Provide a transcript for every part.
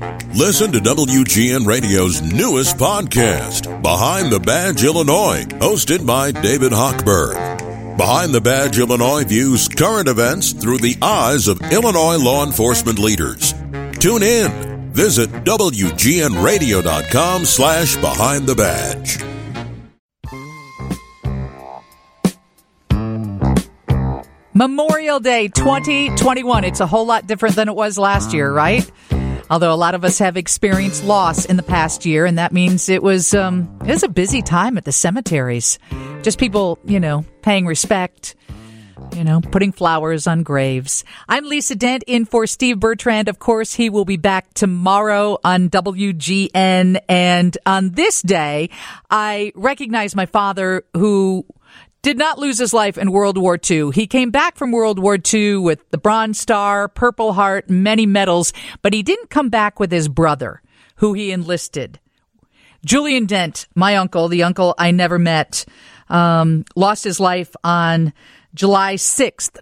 Listen to WGN Radio's newest podcast, Behind the Badge Illinois, hosted by David Hochberg. Behind the Badge Illinois views current events through the eyes of Illinois law enforcement leaders. Tune in. Visit WGNRadio.com/Behind the Badge. Memorial Day 2021. It's a whole lot different than it was last year, right? Although a lot of us have experienced loss in the past year, and that means it was a busy time at the cemeteries. Just people, paying respect, putting flowers on graves. I'm Lisa Dent in for Steve Bertrand. Of course, he will be back tomorrow on WGN. And on this day, I recognize my father, who did not lose his life in World War II. He came back from World War II with the Bronze Star, Purple Heart, many medals, but he didn't come back with his brother, who he enlisted. Julian Dent, my uncle, the uncle I never met, lost his life on July 6th,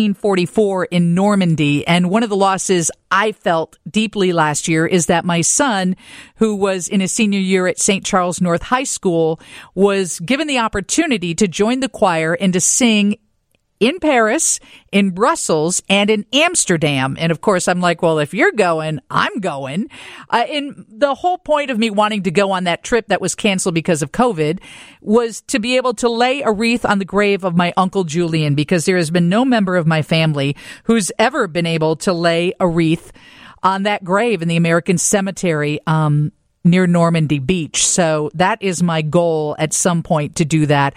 1944 in Normandy. And one of the losses I felt deeply last year is that my son, who was in his senior year at St. Charles North High School, was given the opportunity to join the choir and to sing in Paris, in Brussels, and in Amsterdam. And of course, I'm like, well, if you're going, I'm going. And the whole point of me wanting to go on that trip that was canceled because of COVID was to be able to lay a wreath on the grave of my Uncle Julian, because there has been no member of my family who's ever been able to lay a wreath on that grave in the American cemetery, near Normandy Beach. So that is my goal at some point, to do that.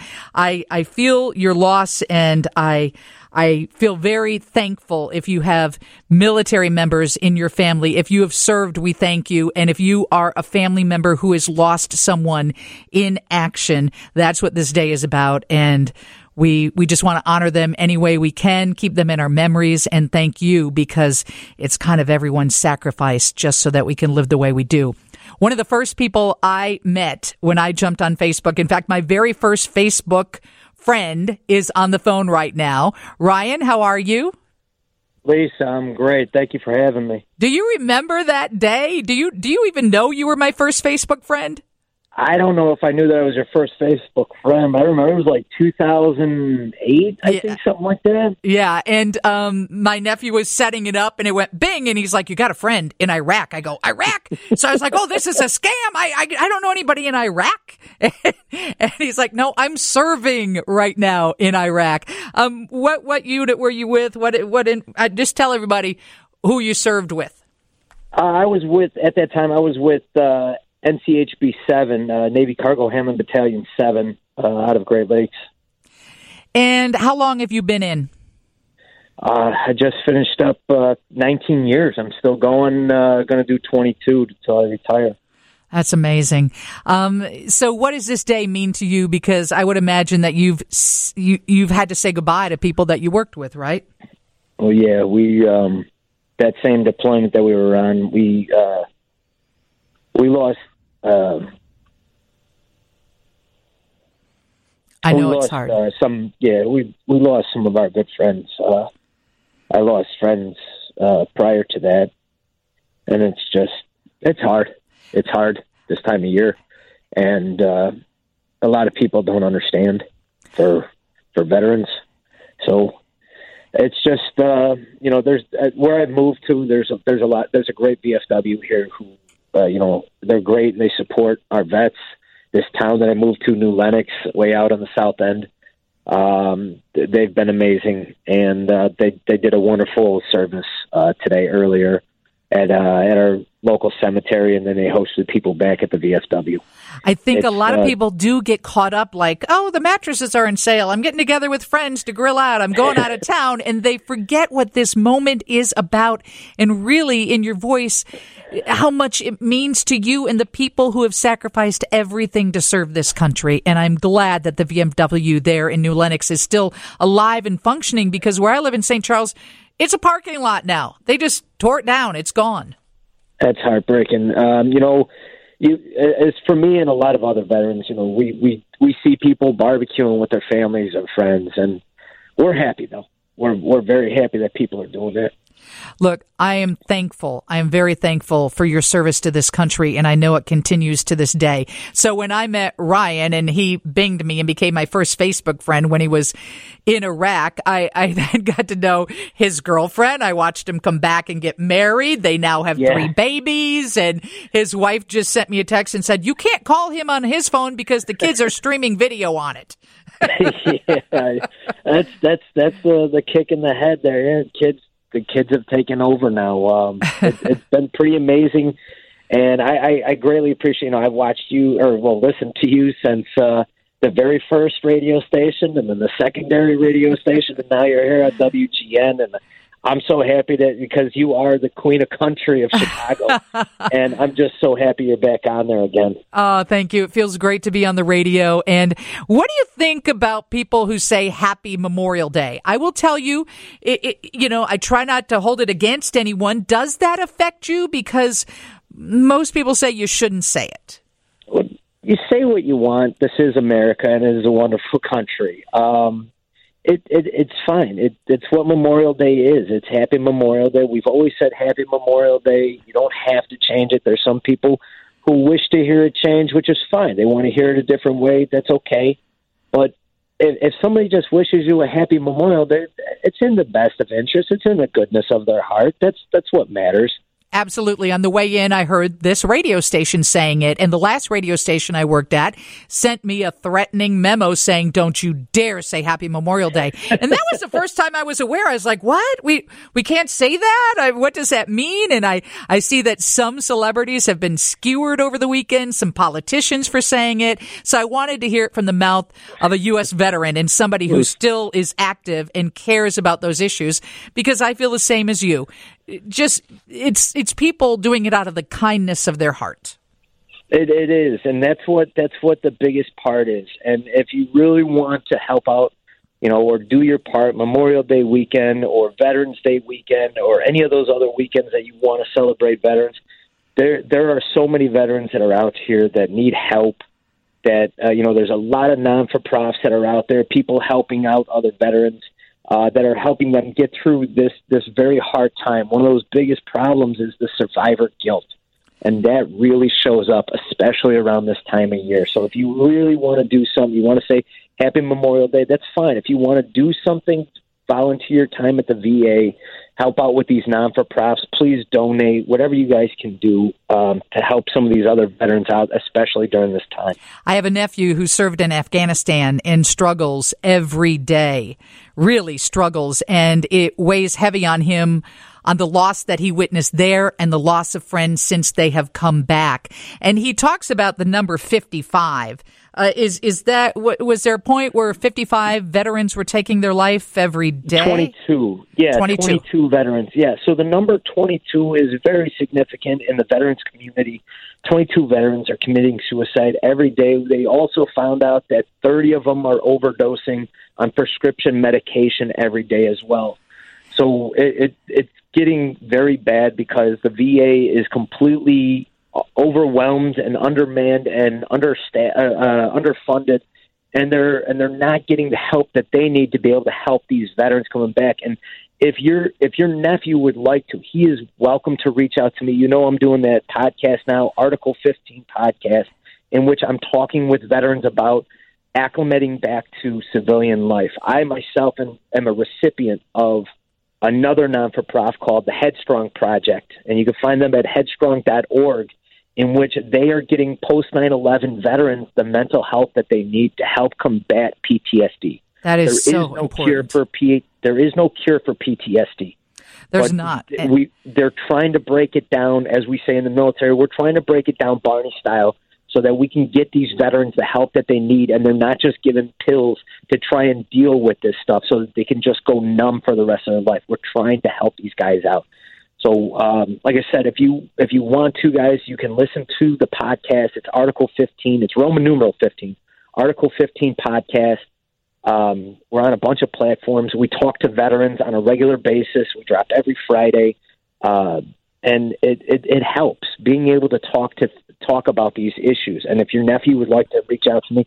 I feel your loss, and I feel very thankful if you have military members in your family. If you have served, we thank you. And if you are a family member who has lost someone in action, that's what this day is about. And we just want to honor them any way we can, keep them in our memories, and thank you, because it's kind of everyone's sacrifice just so that we can live the way we do. One of the first people I met when I jumped on Facebook, in fact, my very first Facebook friend is on the phone right now. Ryan, how are you? Lisa, I'm great. Thank you for having me. Do you remember that day? Do you even know you were my first Facebook friend? I don't know if I knew that I was your first Facebook friend, but I remember it was like 2008, I think, something like that. Yeah, and my nephew was setting it up, and it went bing, and he's like, you got a friend in Iraq. I go, Iraq? So I was like, oh, this is a scam. I don't know anybody in Iraq. And he's like, no, I'm serving right now in Iraq. What unit were you with? Just tell everybody who you served with. At that time, I was with NCHB 7, Navy Cargo Handling Battalion 7, out of Great Lakes. And how long have you been in? I just finished up 19 years. I'm still going to do 22 until I retire. That's amazing. So what does this day mean to you? Because I would imagine that you've had to say goodbye to people that you worked with, right? Well, yeah, we that same deployment that we were on, we lost. I know it's hard. We lost some of our good friends. I lost friends prior to that, and it's hard. It's hard this time of year, and a lot of people don't understand for veterans. So it's just there's where I've moved to. There's a great VFW here who. They're great and they support our vets. This town that I moved to, New Lenox, way out on the south end, they've been amazing, and they did a wonderful service today earlier at our local cemetery, and then they hosted people back at the VFW. I think a lot of people do get caught up like, oh, the mattresses are on sale. I'm getting together with friends to grill out. I'm going out of town. And they forget what this moment is about. And really, in your voice, how much it means to you and the people who have sacrificed everything to serve this country. And I'm glad that the VFW there in New Lenox is still alive and functioning, because where I live in St. Charles, it's a parking lot now. They just tore it down. It's gone. That's heartbreaking. As for me and a lot of other veterans, we see people barbecuing with their families and friends, and we're happy though. We're very happy that people are doing it. Look, I am thankful. I am very thankful for your service to this country, and I know it continues to this day. So when I met Ryan and he binged me and became my first Facebook friend when he was in Iraq, I then got to know his girlfriend. I watched him come back and get married. They now have 3 babies, and his wife just sent me a text and said, "You can't call him on his phone because the kids are streaming video on it." Yeah, that's the kick in the head there. Yeah, the kids have taken over now. It's been pretty amazing, and I greatly appreciate. I've watched you, listened to you since the very first radio station, and then the secondary radio station, and now you're here at WGN, and I'm so happy that because you are the queen of country of Chicago, and I'm just so happy you're back on there again. Oh, thank you. It feels great to be on the radio. And what do you think about people who say Happy Memorial Day? I will tell you, I try not to hold it against anyone. Does that affect you? Because most people say you shouldn't say it. Well, you say what you want. This is America, and it is a wonderful country. It's fine. It's what Memorial Day is. It's Happy Memorial Day. We've always said Happy Memorial Day. You don't have to change it. There's some people who wish to hear it change, which is fine. They want to hear it a different way. That's okay. But if somebody just wishes you a Happy Memorial Day, it's in the best of interest. It's in the goodness of their heart. That's what matters. Absolutely. On the way in, I heard this radio station saying it, and the last radio station I worked at sent me a threatening memo saying, "Don't you dare say Happy Memorial Day." And that was the first time I was aware. I was like, what? We can't say that? What does that mean? And I see that some celebrities have been skewered over the weekend, some politicians for saying it. So I wanted to hear it from the mouth of a U.S. veteran and somebody who still is active and cares about those issues, because I feel the same as you. Just it's people doing it out of the kindness of their heart. It is, and that's what the biggest part is. And if you really want to help out, or do your part, Memorial Day weekend or Veterans Day weekend or any of those other weekends that you want to celebrate veterans, there are so many veterans that are out here that need help. That there's a lot of non-for-profits that are out there, people helping out other veterans. That are helping them get through this very hard time. One of those biggest problems is the survivor guilt, and that really shows up, especially around this time of year. So if you really want to do something, you want to say Happy Memorial Day, that's fine. If you want to do something, volunteer your time at the VA, help out with these non-for-profits, please donate, whatever you guys can do to help some of these other veterans out, especially during this time. I have a nephew who served in Afghanistan and struggles every day, really struggles, and it weighs heavy on him on the loss that he witnessed there and the loss of friends since they have come back. And he talks about the number 55. Is that, was there a point where 55 veterans were taking their life every day? 22. Yeah, 22 veterans. Yeah, so the number 22 is very significant in the veterans community. 22 veterans are committing suicide every day. They also found out that 30 of them are overdosing on prescription medication every day as well. So it's getting very bad because the VA is completely overwhelmed and undermanned and underfunded, and they're not getting the help that they need to be able to help these veterans coming back. And if your nephew would like to, he is welcome to reach out to me. I'm doing that podcast now, Article 15 podcast, in which I'm talking with veterans about acclimating back to civilian life. I myself am a recipient of another non-for-profit called the Headstrong Project, and you can find them at headstrong.org, in which they are getting post-9/11 veterans the mental health that they need to help combat PTSD. That is so important. There is no cure for PTSD. There's not. They're trying to break it down, as we say in the military. We're trying to break it down Barney style so that we can get these veterans the help that they need, and they're not just given pills to try and deal with this stuff so that they can just go numb for the rest of their life. We're trying to help these guys out. So, like I said, if you want to, guys, you can listen to the podcast. It's Article 15. It's Roman numeral 15. Article 15 podcast. We're on a bunch of platforms. We talk to veterans on a regular basis. We drop every Friday, and it helps being able to talk about these issues. And if your nephew would like to reach out to me,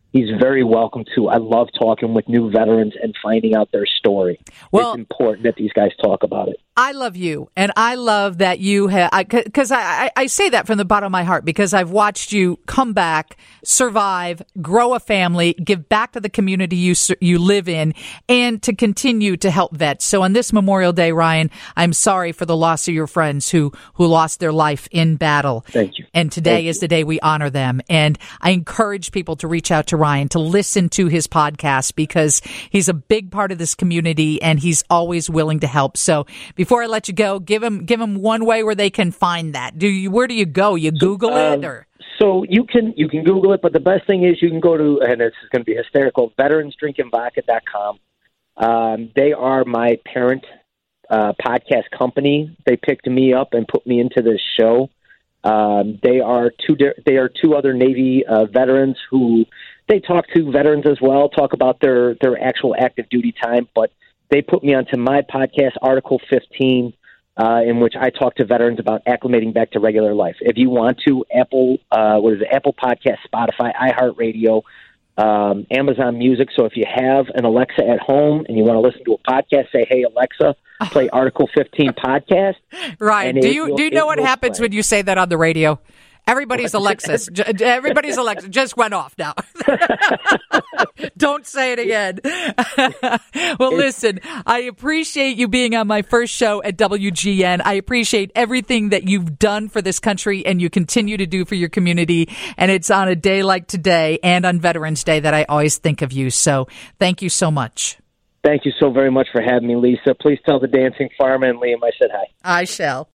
he's very welcome to. I love talking with new veterans and finding out their story. Well, it's important that these guys talk about it. I love you, and I love that you have, because I say that from the bottom of my heart, because I've watched you come back, survive, grow a family, give back to the community you live in, and to continue to help vets. So on this Memorial Day, Ryan, I'm sorry for the loss of your friends who lost their life in battle. Thank you. And today is the day we honor them. And I encourage people to reach out to Ryan, to listen to his podcast, because he's a big part of this community and he's always willing to help. So before I let you go, give them one way where they can find that. Where do you go? You Google it, or? So you can Google it, but the best thing is you can go to, and this is going to be hysterical, veteransdrinkingvodka.com. They are my parent podcast company. They picked me up and put me into this show. They are two other Navy veterans who they talk to veterans as well, talk about their actual active duty time, but they put me onto my podcast, Article 15, in which I talk to veterans about acclimating back to regular life. If you want to, Apple Podcast, Spotify, iHeartRadio, Amazon Music. So if you have an Alexa at home and you want to listen to a podcast, say, "Hey Alexa, play Article 15 podcast." Ryan, do you know what happens when you say that on the radio? Everybody's Alexis. Everybody's Alexa just went off now. Don't say it again. Well, listen, I appreciate you being on my first show at WGN. I appreciate everything that you've done for this country and you continue to do for your community. And it's on a day like today and on Veterans Day that I always think of you. So thank you so much. Thank you so very much for having me, Lisa. Please tell the Dancing Farmer and Liam I said hi. I shall.